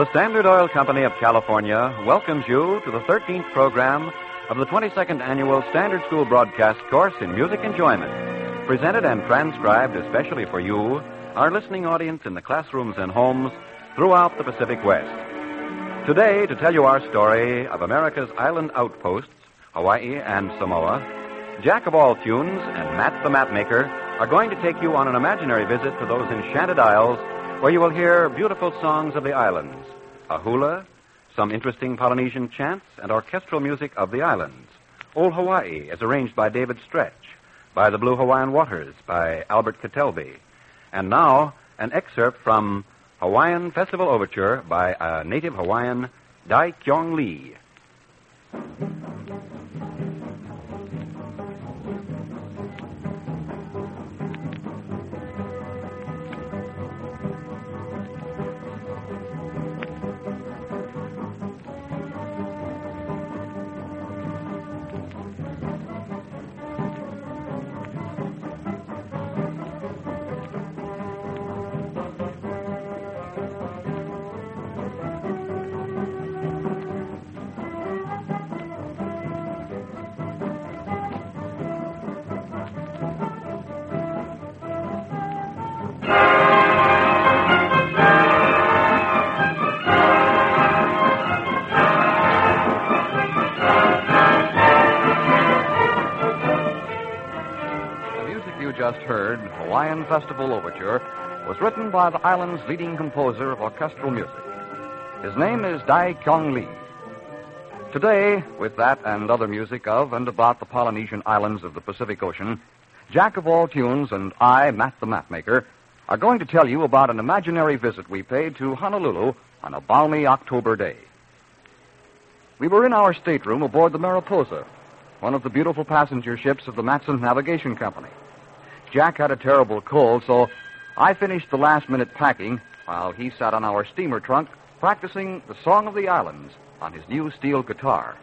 The Standard Oil Company of California welcomes you to the 13th program of the 22nd Annual Standard School Broadcast Course in Music Enjoyment, presented and transcribed especially for you, our listening audience in the classrooms and homes throughout the Pacific West. Today, to tell you our story of America's island outposts, Hawaii and Samoa, Jack of All Tunes and Matt the Mapmaker are going to take you on an imaginary visit to those enchanted isles where you will hear beautiful songs of the islands, a hula, some interesting Polynesian chants, and orchestral music of the islands. Old Hawaii, as arranged by David Stretch, by the Blue Hawaiian Waters, by Albert Catelby. And now, an excerpt from Hawaiian Festival Overture by a native Hawaiian, Dai Kyong Lee. Just heard, Hawaiian Festival Overture, was written by the island's leading composer of orchestral music. His name is Dai Kyong Lee. Today, with that and other music of and about the Polynesian islands of the Pacific Ocean, Jack of All Tunes and I, Matt the Mapmaker, are going to tell you about an imaginary visit we paid to Honolulu on a balmy October day. We were in our stateroom aboard the Mariposa, one of the beautiful passenger ships of the Matson Navigation Company. Jack had a terrible cold, so I finished the last-minute packing while he sat on our steamer trunk practicing the Song of the Islands on his new steel guitar.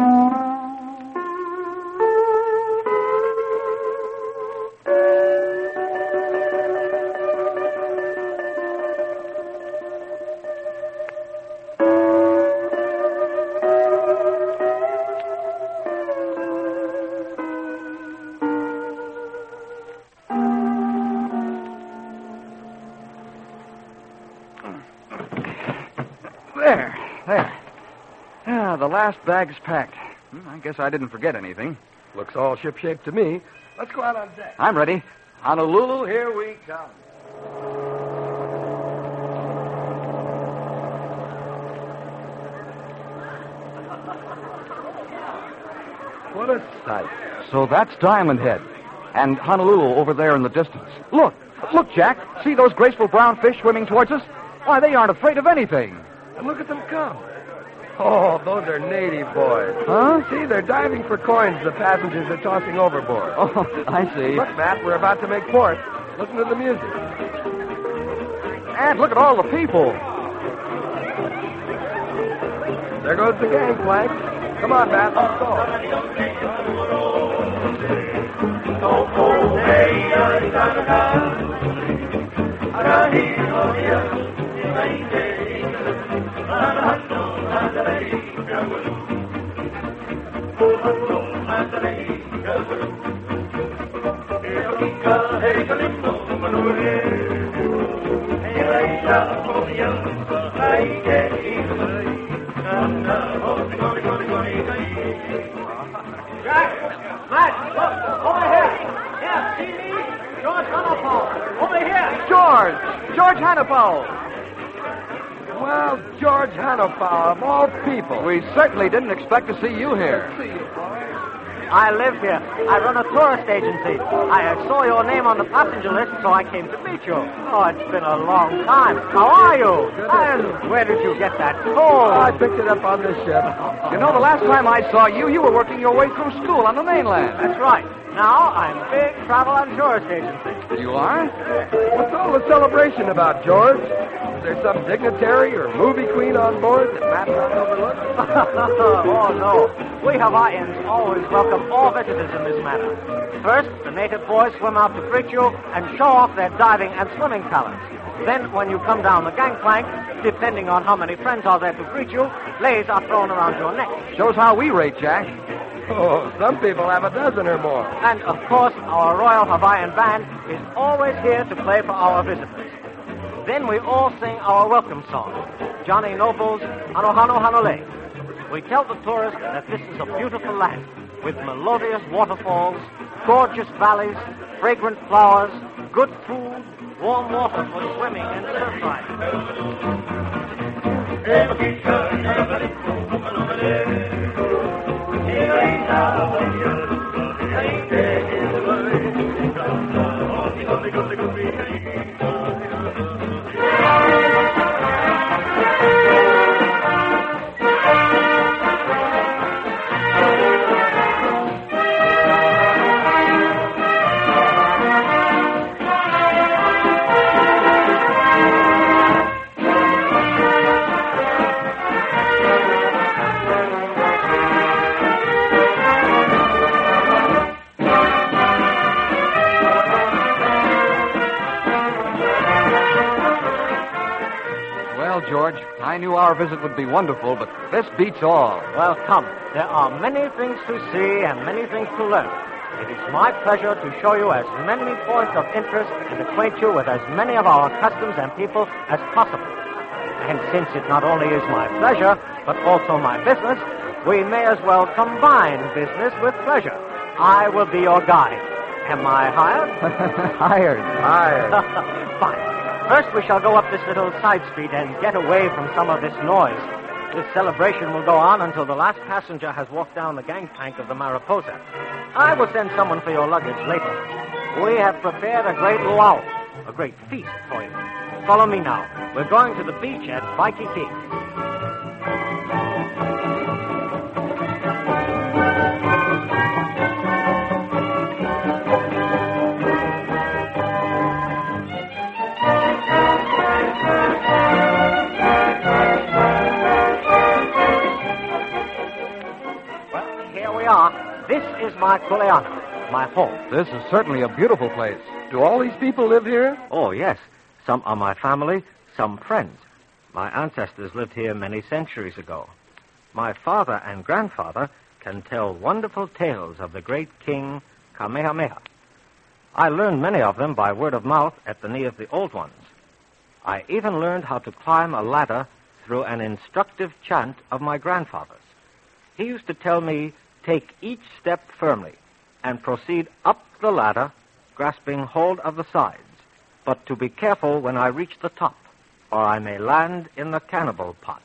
There. Yeah, the last bag's packed. I guess I didn't forget anything. Looks all shipshape to me. Let's go out on deck. I'm ready. Honolulu, here we come. What a sight. So that's Diamond Head. And Honolulu over there in the distance. Look, Jack. See those graceful brown fish swimming towards us? Why, they aren't afraid of anything. And look at them come. Oh, those are native boys. Huh? See, they're diving for coins the passengers are tossing overboard. Oh, I see. Look, Matt, we're about to make port. Listen to the music. And look at all the people. There goes the gangplank. Come on, Matt, let's go. Jack! Matt! Look! Over here! Yeah, see me? George Hannafal! Over here! George Hannafal! Well, George Hannafal, of all people. We certainly didn't expect to see you here. See you, boy. I live here. I run a tourist agency. I saw your name on the passenger list, so I came to meet you. Oh, it's been a long time. How are you? And where did you get that Oh, coal? I picked it up on this ship. You know, the last time I saw you, you were working your way through school on the mainland. That's right. Now I'm big travel and tourist agency. You are? What's all the celebration about, George? Is there some dignitary or movie queen on board that Matt might overlook? Oh, no. We Hawaiians always welcome all visitors in this manner. First, the native boys swim out to greet you and show off their diving and swimming talents. Then, when you come down the gangplank, depending on how many friends are there to greet you, leis are thrown around your neck. Shows how we rate, Jack. Oh, some people have a dozen or more. And, of course, our Royal Hawaiian Band is always here to play for our visitors. Then we all sing our welcome song, Johnny Noble's Anohano Hanole. We tell the tourist that this is a beautiful land with melodious waterfalls, gorgeous valleys, fragrant flowers, good food, warm water for swimming and surf riding. George, I knew our visit would be wonderful, but this beats all. Well, come. There are many things to see and many things to learn. It is my pleasure to show you as many points of interest and acquaint you with as many of our customs and people as possible. And since it not only is my pleasure, but also my business, we may as well combine business with pleasure. I will be your guide. Am I hired? Hired. Fine. First, we shall go up this little side street and get away from some of this noise. This celebration will go on until the last passenger has walked down the gangplank of the Mariposa. I will send someone for your luggage later. We have prepared a great luau, a great feast for you. Follow me now. We're going to the beach at Waikiki. This is my kuleana, my home. This is certainly a beautiful place. Do all these people live here? Oh, yes. Some are my family, some friends. My ancestors lived here many centuries ago. My father and grandfather can tell wonderful tales of the great king Kamehameha. I learned many of them by word of mouth at the knee of the old ones. I even learned how to climb a ladder through an instructive chant of my grandfather's. He used to tell me, take each step firmly and proceed up the ladder, grasping hold of the sides, but to be careful when I reach the top, or I may land in the cannibal pot.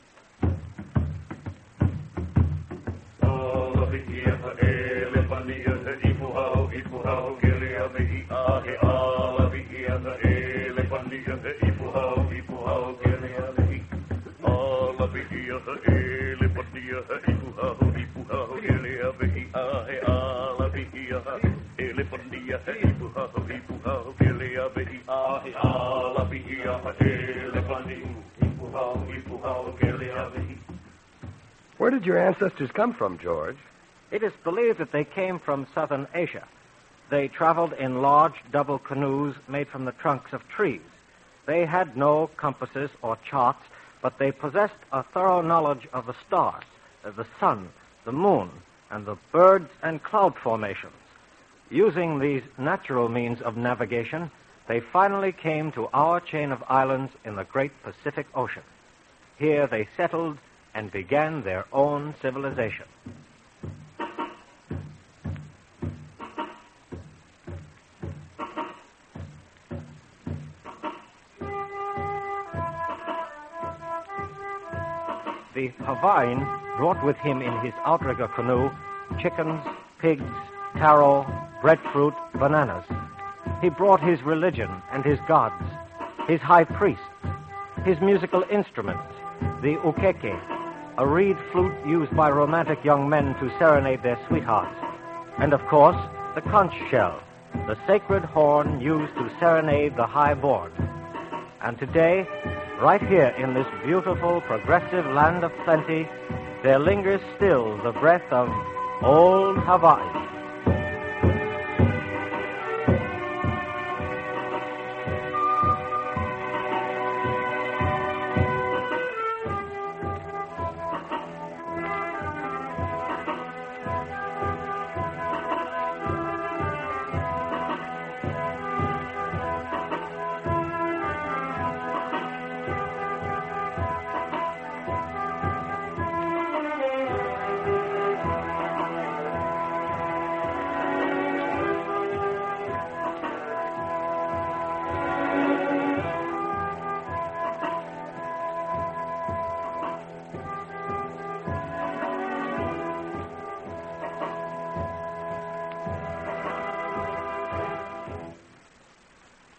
Where did your ancestors come from, George? It is believed that they came from southern Asia. They traveled in large double canoes made from the trunks of trees. They had no compasses or charts, but they possessed a thorough knowledge of the stars, the sun, the moon, and the birds and cloud formations. Using these natural means of navigation, they finally came to our chain of islands in the great Pacific Ocean. Here they settled and began their own civilization. The Hawaiian brought with him in his outrigger canoe chickens, pigs, taro, breadfruit, bananas. He brought his religion and his gods, his high priests, his musical instruments, the ukeke, a reed flute used by romantic young men to serenade their sweethearts, and, of course, the conch shell, the sacred horn used to serenade the high-born. And today, right here in this beautiful, progressive land of plenty, there lingers still the breath of old Hawaii.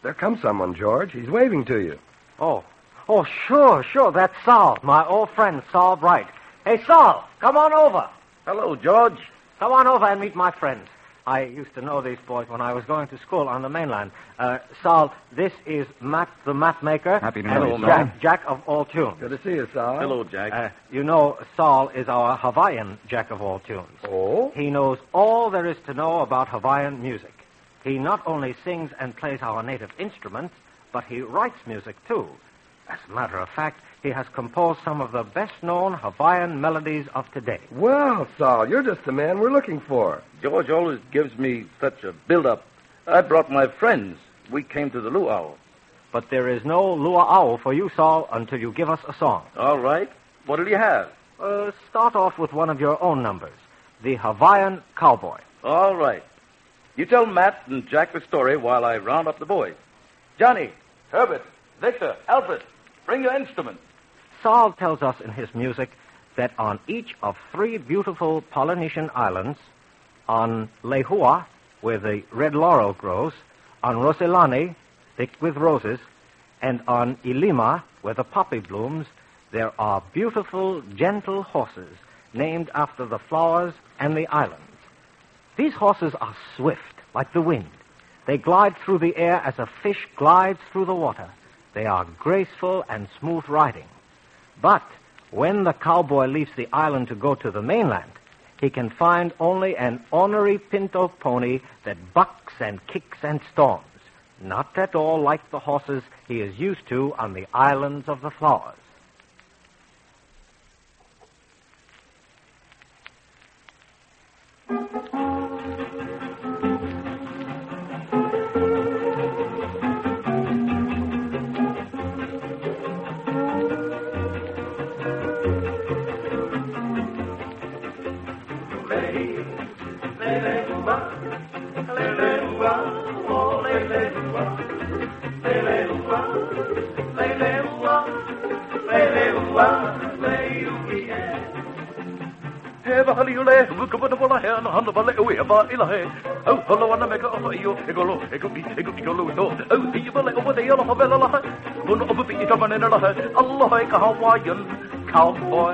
There comes someone, George. He's waving to you. Oh, sure. That's Saul, my old friend, Saul Bright. Hey, Saul, come on over. Hello, George. Come on over and meet my friends. I used to know these boys when I was going to school on the mainland. Saul, this is Matt the Map Maker. Happy to know you, and Jack of all tunes. Good to see you, Saul. Hello, Jack. You know, Saul is our Hawaiian Jack of all tunes. Oh? He knows all there is to know about Hawaiian music. He not only sings and plays our native instruments, but he writes music, too. As a matter of fact, he has composed some of the best-known Hawaiian melodies of today. Well, Saul, you're just the man we're looking for. George always gives me such a build-up. I brought my friends. We came to the luau. But there is no luau for you, Saul, until you give us a song. All right. What'll you have? Start off with one of your own numbers, the Hawaiian Cowboy. All right. You tell Matt and Jack the story while I round up the boys. Johnny, Herbert, Victor, Alfred, bring your instruments. Saul tells us in his music that on each of 3 beautiful Polynesian islands, on Lehua, where the red laurel grows, on Roselani, thick with roses, and on Ilima, where the poppy blooms, there are beautiful, gentle horses named after the flowers and the islands. These horses are swift, like the wind. They glide through the air as a fish glides through the water. They are graceful and smooth riding. But when the cowboy leaves the island to go to the mainland, he can find only an ornery pinto pony that bucks and kicks and storms, not at all like the horses he is used to on the islands of the flowers. Allah ka Hawaiian cowboy.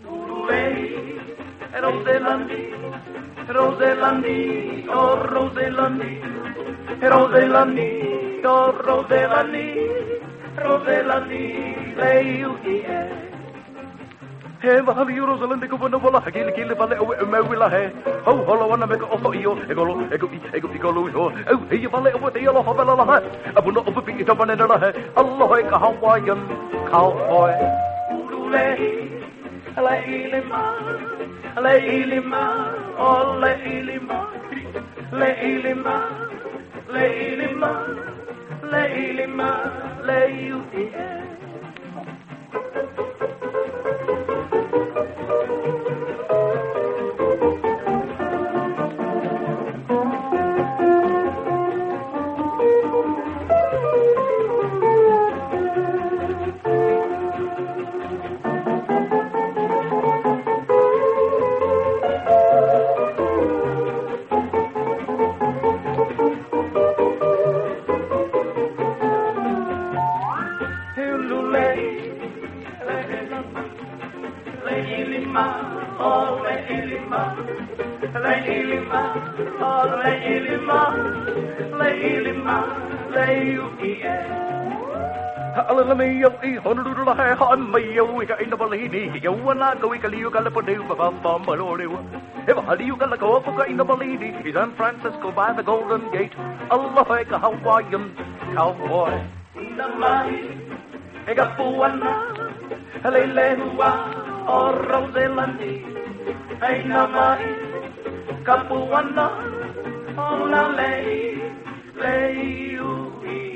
Roselandi, oh Roselandi, Roselandi, oh Roselandi, lay you here. Hey, mahal you Roselandi, go no bola, kill vale mewila he. Oh, holo wana make off you, egolo, oh, hey, you vale over the yellow hovela. Abuno of a big tabanella, Allah ka Hawaiian cowboy. Leilima, oh Leilima, lay you here. San Francisco by the Golden Gate, Allah ka Hawaiian cowboy. Egapuana, Lelehua, or Roselandi, hey namai, Capuana, on lay you.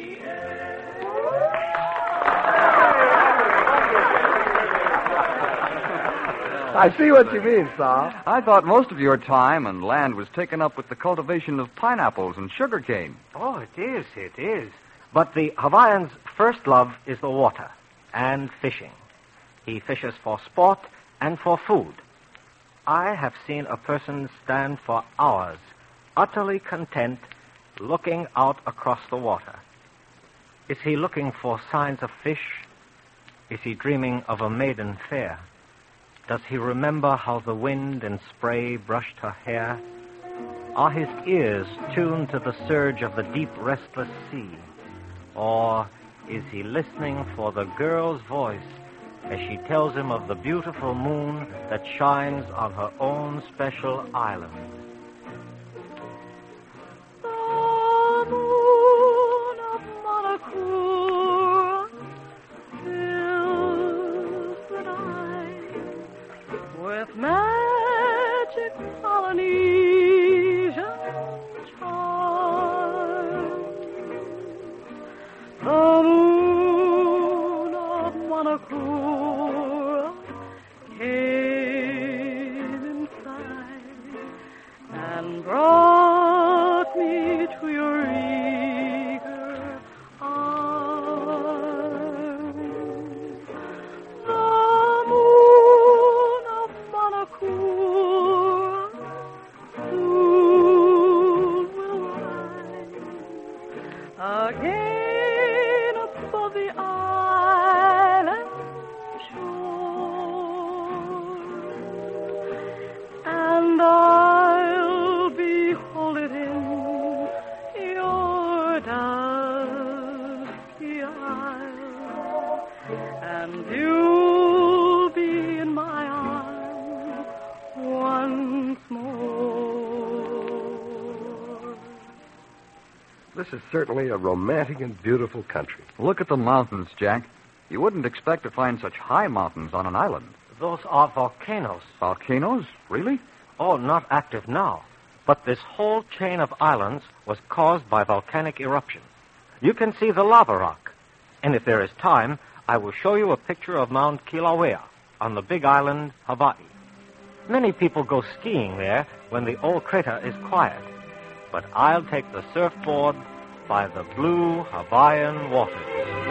I see what you mean, Saul. I thought most of your time and land was taken up with the cultivation of pineapples and sugarcane. Oh, it is. But the Hawaiian's first love is the water and fishing. He fishes for sport and for food. I have seen a person stand for hours, utterly content, looking out across the water. Is he looking for signs of fish? Is he dreaming of a maiden fair? Does he remember how the wind and spray brushed her hair? Are his ears tuned to the surge of the deep, restless sea? Or is he listening for the girl's voice as she tells him of the beautiful moon that shines on her own special island? The moon of Monocura fills the night with magic Polynesian charms. The moon of Monocura came inside and brought me to your eager arms. The moon of Monocura soon will rise again above the island shore, and I'll behold it in your dusky isle, and you'll be in my arms once more. This is certainly a romantic and beautiful country. Look at the mountains, Jack. You wouldn't expect to find such high mountains on an island. Those are volcanoes. Volcanoes? Really? Oh, not active now. But this whole chain of islands was caused by volcanic eruption. You can see the lava rock. And if there is time, I will show you a picture of Mount Kilauea on the big island, Hawaii. Many people go skiing there when the old crater is quiet. But I'll take the surfboard by the blue Hawaiian waters.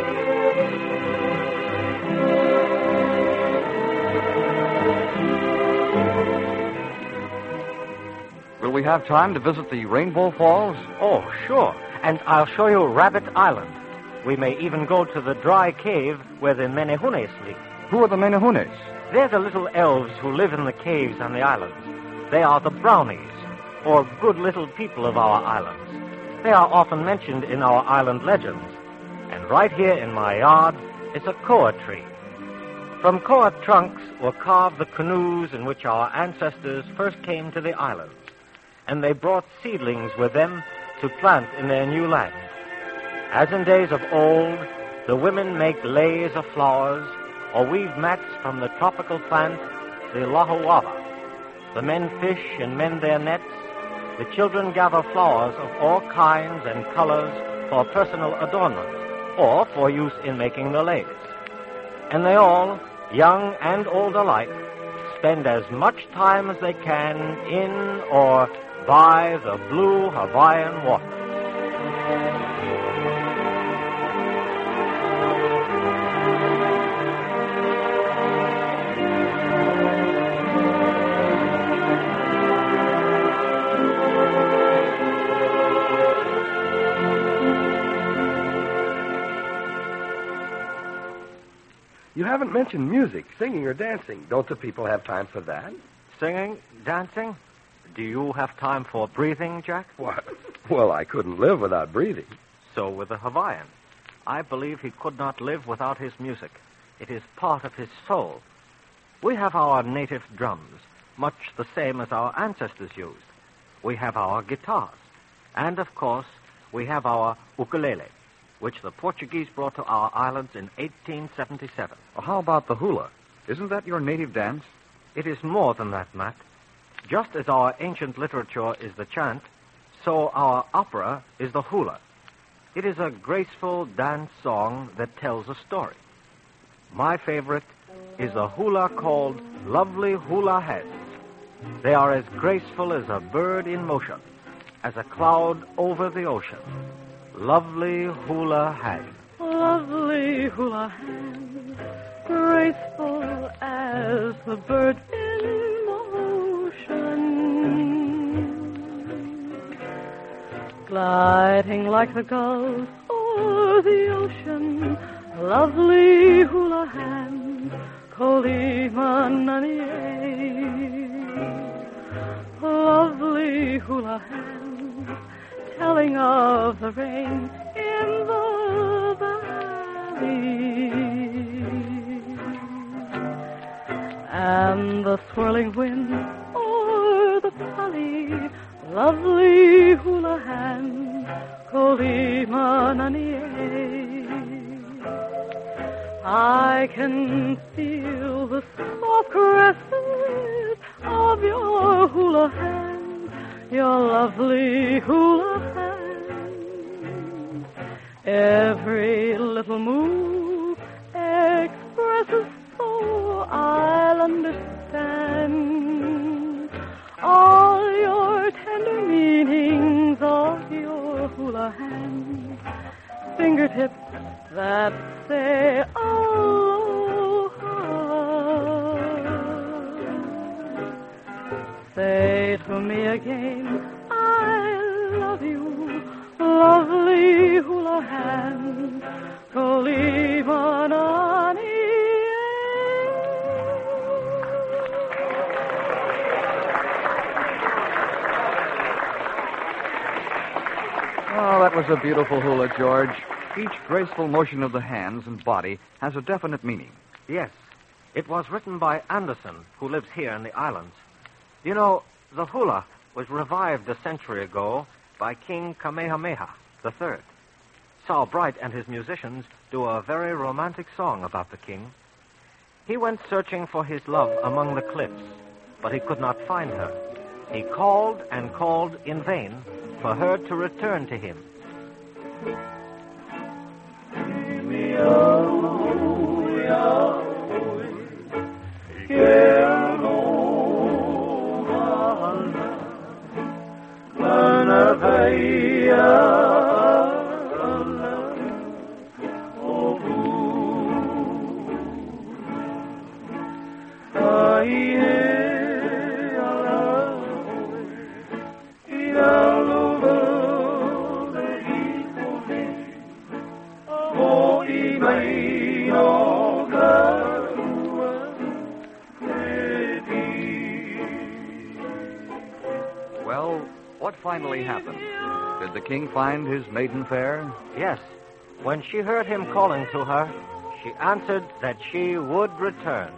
Will we have time to visit the Rainbow Falls? Oh, sure. And I'll show you Rabbit Island. We may even go to the dry cave where the Menehunes live. Who are the Menehunes? They're the little elves who live in the caves on the islands. They are the brownies, or good little people of our islands. They are often mentioned in our island legends. And right here in my yard is a koa tree. From koa trunks were carved the canoes in which our ancestors first came to the islands. And they brought seedlings with them to plant in their new land. As in days of old, the women make leis of flowers or weave mats from the tropical plant, the lahuava. The men fish and mend their nets. The children gather flowers of all kinds and colors for personal adornment or for use in making the leis. And they all, young and old alike, spend as much time as they can in or by the blue Hawaiian water. You haven't mentioned music, singing, or dancing. Don't the people have time for that? Singing, dancing? Do you have time for breathing, Jack? What? Well, I couldn't live without breathing. So with the Hawaiian. I believe he could not live without his music. It is part of his soul. We have our native drums, much the same as our ancestors used. We have our guitars. And, of course, we have our ukulele, which the Portuguese brought to our islands in 1877. Well, how about the hula? Isn't that your native dance? It is more than that, Matt. Just as our ancient literature is the chant, so our opera is the hula. It is a graceful dance song that tells a story. My favorite is the hula called Lovely Hula Heads. They are as graceful as a bird in motion, as a cloud over the ocean. Lovely hula hand. Lovely hula hand, graceful as the bird in motion, gliding like the gulls o'er the ocean, lovely hula hand, Kolimananie. Lovely hula hand, telling of the rain in the valley, and the swirling wind o'er the valley. Lovely hula hand, Kolimananie. I can feel the soft caresses of your hula hand, your lovely hula hand. Every little move expresses so I'll understand all your tender meanings of your hula hand. Fingertips that say aloha. Say to me again, I love you, lovely hula hand, Kolimananie. Oh, that was a beautiful hula, George. Each graceful motion of the hands and body has a definite meaning. Yes, it was written by Anderson, who lives here in the islands. You know, the hula was revived a century ago by King Kamehameha III. Saul Bright and his musicians do a very romantic song about the king. He went searching for his love among the cliffs, but he could not find her. He called and called in vain for her to return to him. Well, what finally happened? Did the king find his maiden fair? Yes, when she heard him calling to her, she answered that she would return.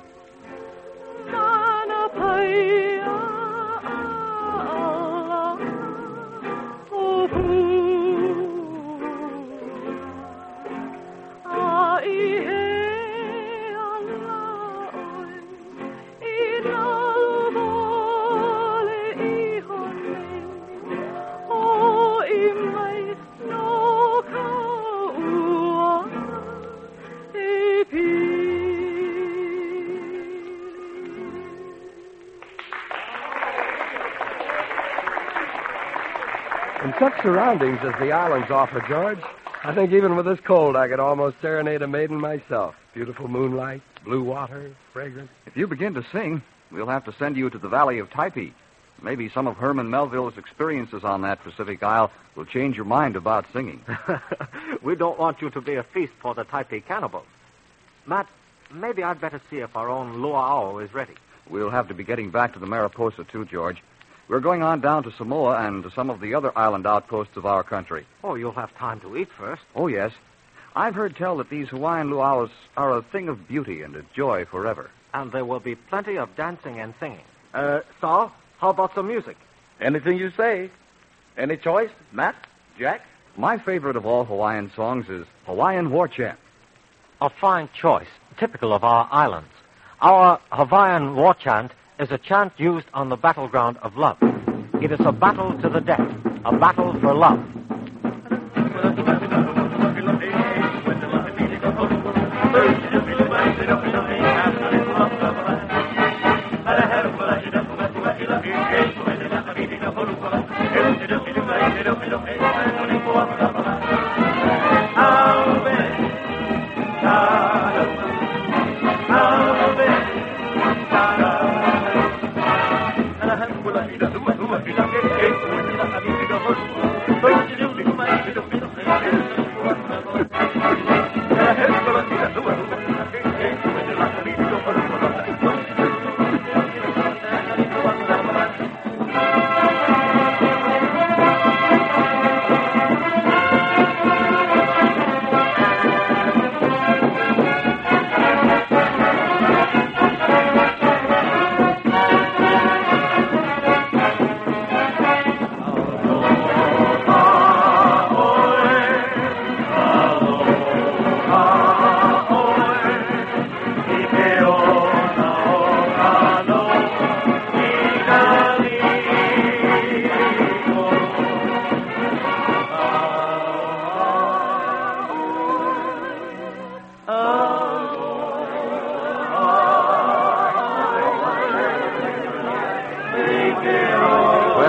In such surroundings as the islands offer, George, I think even with this cold, I could almost serenade a maiden myself. Beautiful moonlight, blue water, fragrance. If you begin to sing, we'll have to send you to the Valley of Typee. Maybe some of Herman Melville's experiences on that Pacific isle will change your mind about singing. We don't want you to be a feast for the Typee cannibals. Matt, maybe I'd better see if our own luau is ready. We'll have to be getting back to the Mariposa, too, George. We're going on down to Samoa and to some of the other island outposts of our country. Oh, you'll have time to eat first. Oh, yes. I've heard tell that these Hawaiian luau's are a thing of beauty and a joy forever. And there will be plenty of dancing and singing. Saul, how about some music? Anything you say. Any choice, Matt? Jack? My favorite of all Hawaiian songs is Hawaiian War Chant. A fine choice, typical of our islands. Our Hawaiian war chant is a chant used on the battleground of love. It is a battle to the death, a battle for love.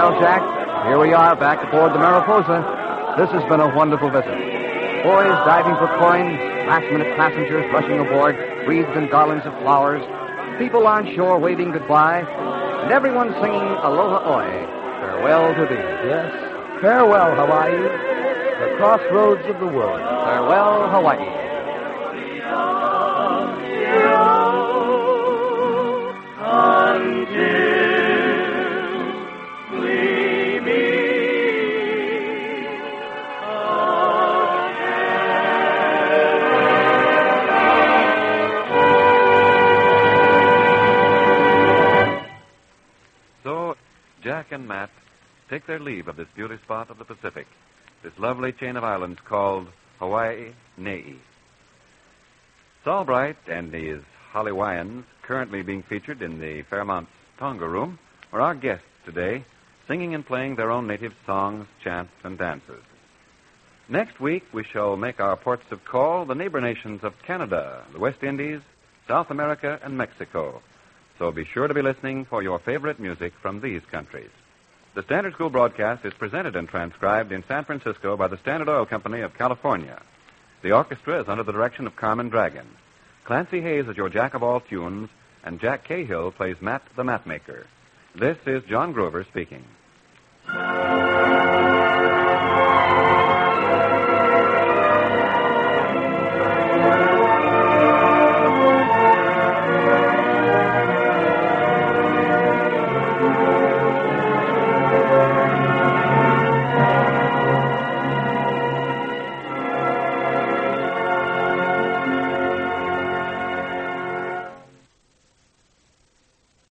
Well, Jack, here we are back aboard the Mariposa. This has been a wonderful visit. Boys diving for coins, last-minute passengers rushing aboard, wreaths and garlands of flowers, people on shore waving goodbye, and everyone singing Aloha Oe, farewell to thee. Yes. Farewell, Hawaii, the crossroads of the world. Farewell, Hawaii. So, Jack and Matt take their leave of this beauty spot of the Pacific, this lovely chain of islands called Hawaii Nei. Saul Bright and his Hawaiians, currently being featured in the Fairmount Tonga Room, are our guests today, singing and playing their own native songs, chants, and dances. Next week, we shall make our ports of call the neighbor nations of Canada, the West Indies, South America, and Mexico. So be sure to be listening for your favorite music from these countries. The Standard School broadcast is presented and transcribed in San Francisco by the Standard Oil Company of California. The orchestra is under the direction of Carmen Dragon. Clancy Hayes is your jack of all tunes, and Jack Cahill plays Matt the Mapmaker. This is John Grover speaking.